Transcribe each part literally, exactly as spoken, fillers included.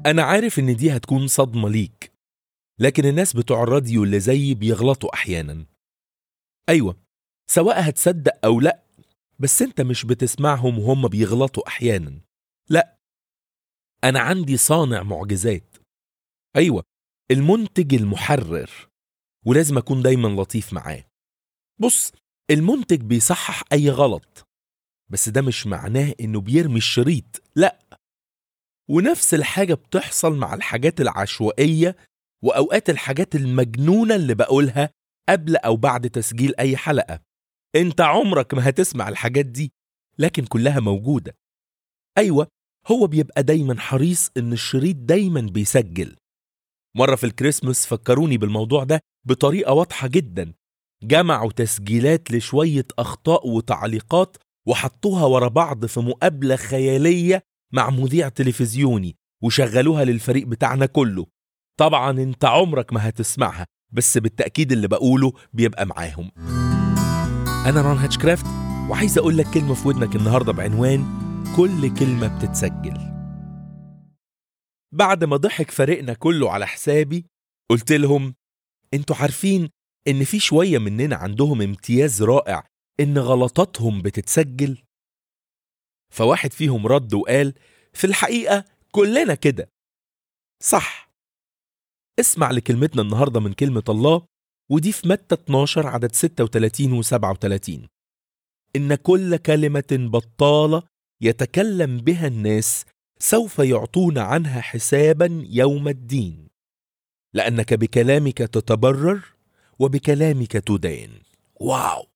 أنا عارف إن دي هتكون صدمة ليك، لكن الناس بتوع الراديو اللي زيي بيغلطوا أحيانا. أيوة، سواء هتصدق أو لأ، بس أنت مش بتسمعهم وهم بيغلطوا أحيانا. لأ، أنا عندي صانع معجزات. أيوة، المنتج المحرر، ولازم أكون دايما لطيف معاه. بص، المنتج بيصحح أي غلط، بس ده مش معناه إنه بيرمي الشريط. لأ، ونفس الحاجة بتحصل مع الحاجات العشوائية وأوقات الحاجات المجنونة اللي بقولها قبل أو بعد تسجيل أي حلقة. أنت عمرك ما هتسمع الحاجات دي، لكن كلها موجودة. أيوة، هو بيبقى دايما حريص إن الشريط دايما بيسجل. مرة في الكريسماس فكروني بالموضوع ده بطريقة واضحة جدا. جمعوا تسجيلات لشوية أخطاء وتعليقات وحطوها ورا بعض في مقابلة خيالية مع مذيع تلفزيوني وشغلوها للفريق بتاعنا كله. طبعا انت عمرك ما هتسمعها، بس بالتأكيد اللي بقوله بيبقى معاهم. أنا ران هاتشكرافت، وعايز أقول لك كلمة في ودنك النهاردة بعنوان كل كلمة بتتسجل. بعد ما ضحك فريقنا كله على حسابي، قلت لهم انتوا عارفين ان في شوية مننا عندهم امتياز رائع ان غلطاتهم بتتسجل؟ فواحد فيهم رد وقال في الحقيقة كلنا كده. صح. اسمع لكلمتنا النهاردة من كلمة الله، ودي في متى اتناشر عدد ستة وثلاثين و سبعة وثلاثين. إن كل كلمة بطالة يتكلم بها الناس سوف يعطون عنها حسابا يوم الدين، لأنك بكلامك تتبرر وبكلامك تدان. واو!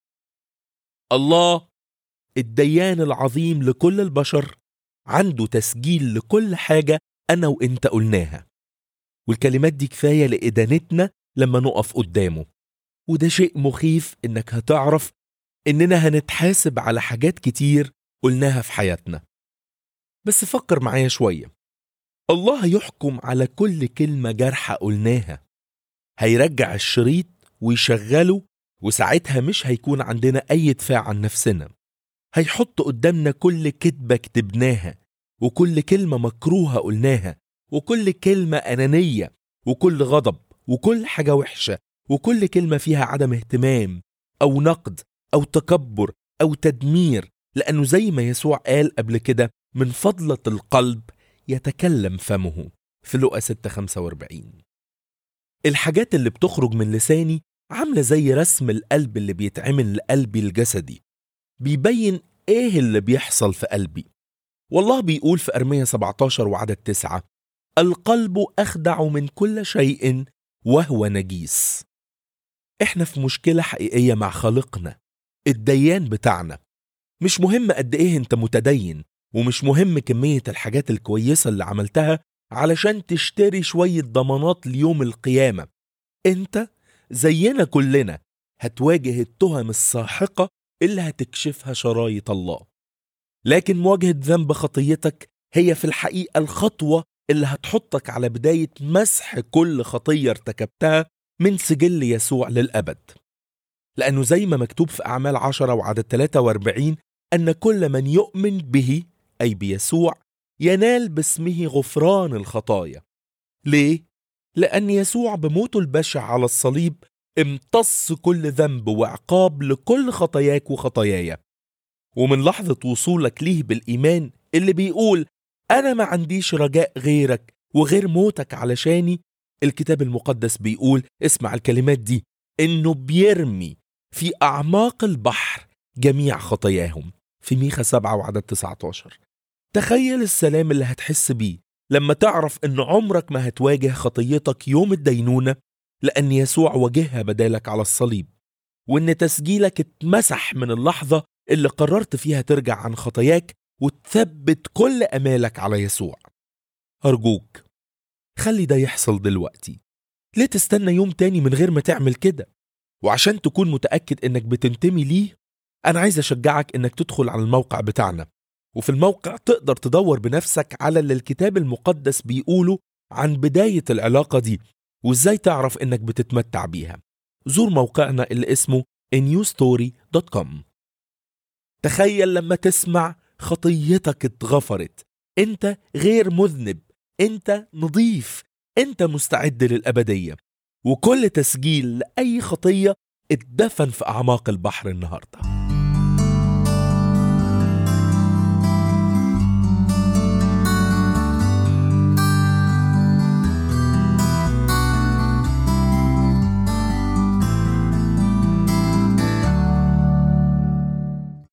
الله الديان العظيم لكل البشر عنده تسجيل لكل حاجة أنا وإنت قلناها، والكلمات دي كفاية لإدانتنا لما نقف قدامه. وده شيء مخيف إنك هتعرف إننا هنتحاسب على حاجات كتير قلناها في حياتنا. بس فكر معايا شوية، الله يحكم على كل كلمة جارحة قلناها، هيرجع الشريط ويشغله، وساعتها مش هيكون عندنا أي دفاع عن نفسنا. هيحط قدامنا كل كذبة كتبناها، وكل كلمة مكروهة قلناها، وكل كلمة أنانية، وكل غضب، وكل حاجة وحشة، وكل كلمة فيها عدم اهتمام أو نقد أو تكبر أو تدمير، لأنه زي ما يسوع قال قبل كده من فضلة القلب يتكلم فمه في لوقا ستة خمسة وأربعين. الحاجات اللي بتخرج من لساني عاملة زي رسم القلب اللي بيتعمل لقلبي الجسدي، بيبين ايه اللي بيحصل في قلبي. والله بيقول في أرمية سبعتاشر وعدد تسعة: القلب أخدع من كل شيء وهو نجيس. احنا في مشكلة حقيقية مع خالقنا الديان بتاعنا. مش مهم قد ايه انت متدين، ومش مهم كمية الحاجات الكويسة اللي عملتها علشان تشتري شوية ضمانات ليوم القيامة. انت زينا كلنا هتواجه التهم الساحقة اللي هتكشفها شرايط الله. لكن مواجهة ذنب خطيتك هي في الحقيقة الخطوة اللي هتحطك على بداية مسح كل خطية ارتكبتها من سجل يسوع للأبد. لأنه زي ما مكتوب في أعمال عشرة وعدد ثلاثة وأربعين أن كل من يؤمن به أي بيسوع ينال باسمه غفران الخطايا. ليه؟ لأن يسوع بموته البشع على الصليب امتص كل ذنب وعقاب لكل خطاياك وخطاياي. ومن لحظة وصولك ليه بالإيمان اللي بيقول أنا ما عنديش رجاء غيرك وغير موتك علشاني، الكتاب المقدس بيقول اسمع الكلمات دي إنه بيرمي في أعماق البحر جميع خطاياهم في ميخا سبعة وعدد تسعة عشر. تخيل السلام اللي هتحس بيه لما تعرف إن عمرك ما هتواجه خطيتك يوم الدينونة، لأن يسوع واجهها بدالك على الصليب، وإن تسجيلك اتمسح من اللحظة اللي قررت فيها ترجع عن خطاياك وتثبت كل أمالك على يسوع. أرجوك خلي ده يحصل دلوقتي. ليه تستنى يوم تاني من غير ما تعمل كده؟ وعشان تكون متأكد إنك بتنتمي ليه، أنا عايز أشجعك إنك تدخل على الموقع بتاعنا، وفي الموقع تقدر تدور بنفسك على اللي الكتاب المقدس بيقوله عن بداية العلاقة دي وإزاي تعرف إنك بتتمتع بيها. زور موقعنا اللي اسمه إن يو ستوري دوت كوم. تخيل لما تسمع خطيتك اتغفرت، انت غير مذنب، انت نضيف، انت مستعد للأبدية. وكل تسجيل لأي خطية اتدفن في أعماق البحر النهاردة.